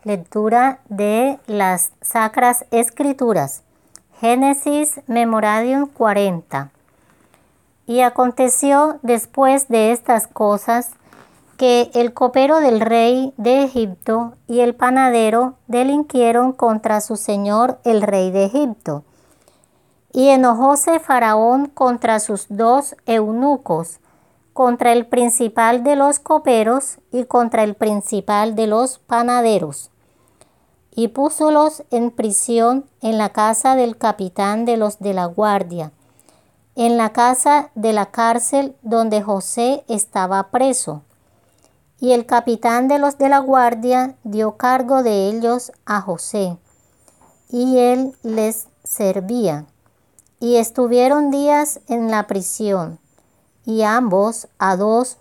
Lectura de las Sacras Escrituras. Génesis Memoradium 40. Y aconteció después de estas cosas que el copero del rey de Egipto y el panadero delinquieron contra su señor el rey de Egipto. Y enojóse Faraón contra sus dos eunucos, contra el principal de los coperos y contra el principal de los panaderos. Y púsolos en prisión en la casa del capitán de los de la guardia, en la casa de la cárcel donde José estaba preso. Y el capitán de los de la guardia dio cargo de ellos a José, y él les servía. Y estuvieron días en la prisión, y ambos a dos,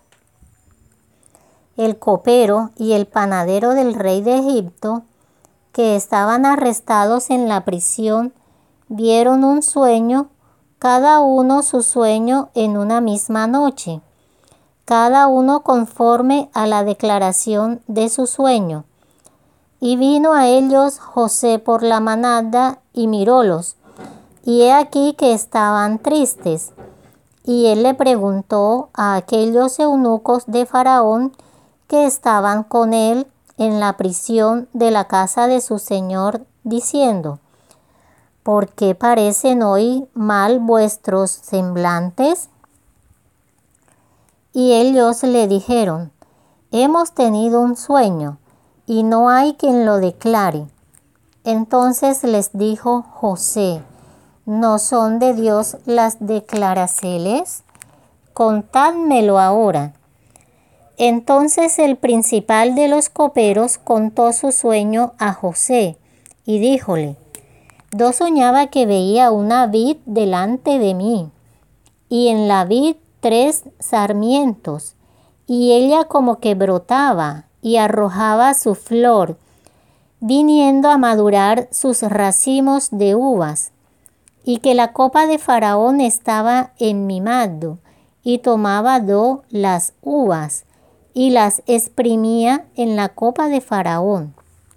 el copero y el panadero del rey de Egipto, que estaban arrestados en la prisión, vieron un sueño, cada uno su sueño en una misma noche, cada uno conforme a la declaración de su sueño. Y vino a ellos José por la manada y mirólos, y he aquí que estaban tristes. Y él le preguntó a aquellos eunucos de Faraón que estaban con él en la prisión de la casa de su señor, diciendo: ¿por qué parecen hoy mal vuestros semblantes? Y ellos le dijeron: hemos tenido un sueño, y no hay quien lo declare. Entonces les dijo José: ¿no son de Dios las declaraciones? Contádmelo ahora. Entonces el principal de los coperos contó su sueño a José, y díjole: yo soñaba que veía una vid delante de mí, y en la vid 3 sarmientos, y ella como que brotaba y arrojaba su flor, viniendo a madurar sus racimos de uvas, y que la copa de Faraón estaba en mi mano, y tomaba yo las uvas, y las exprimía en la copa de Faraón.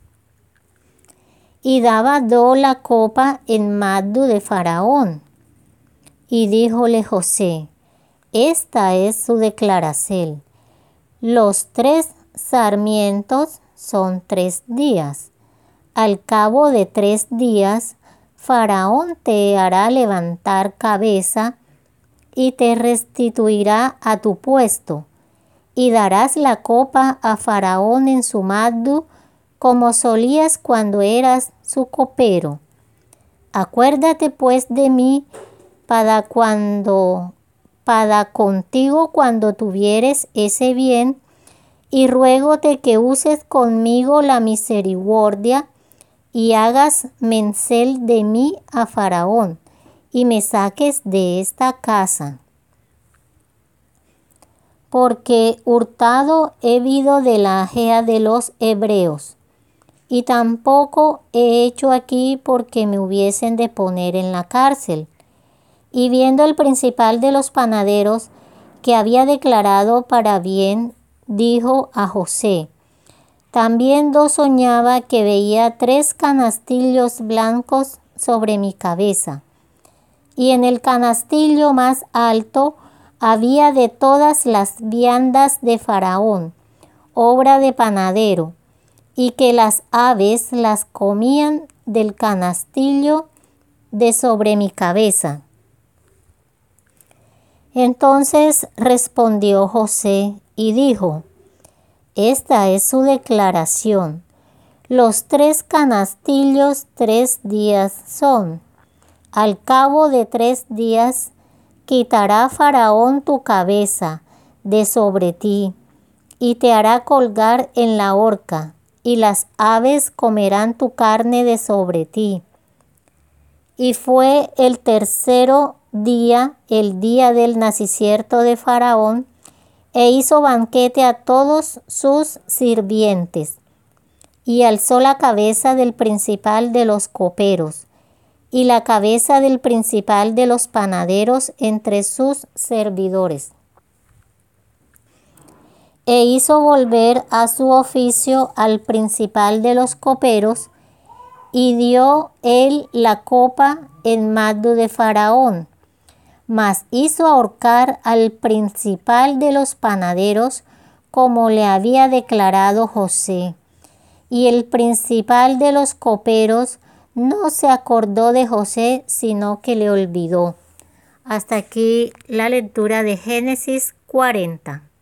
Y daba yo la copa en mano de Faraón. Y díjole José: esta es su declaración. Los 3 sarmientos son 3 días. Al cabo de 3 días, Faraón te hará levantar cabeza y te restituirá a tu puesto, y darás la copa a Faraón en su mano, como solías cuando eras su copero. Acuérdate pues de mí para contigo cuando tuvieres ese bien, y ruégote que uses conmigo la misericordia, y hagas mencel de mí a Faraón, y me saques de esta casa. Porque hurtado he vido de la ajea de los hebreos, y tampoco he hecho aquí porque me hubiesen de poner en la cárcel. Y viendo el principal de los panaderos que había declarado para bien, dijo a José: también yo soñaba que veía 3 canastillos blancos sobre mi cabeza, y en el canastillo más alto había de todas las viandas de Faraón, obra de panadero, y que las aves las comían del canastillo de sobre mi cabeza. Entonces respondió José y dijo: esta es su declaración. Los 3 canastillos 3 días son. Al cabo de 3 días quitará Faraón tu cabeza de sobre ti, y te hará colgar en la horca, y las aves comerán tu carne de sobre ti. Y fue el tercero día, el día del nacimiento de Faraón, e hizo banquete a todos sus sirvientes, y alzó la cabeza del principal de los coperos, y la cabeza del principal de los panaderos entre sus servidores. e hizo volver a su oficio al principal de los coperos, y dio él la copa en mano de Faraón, mas hizo ahorcar al principal de los panaderos, como le había declarado José. Y el principal de los coperos no se acordó de José, sino que le olvidó. Hasta aquí la lectura de Génesis 40.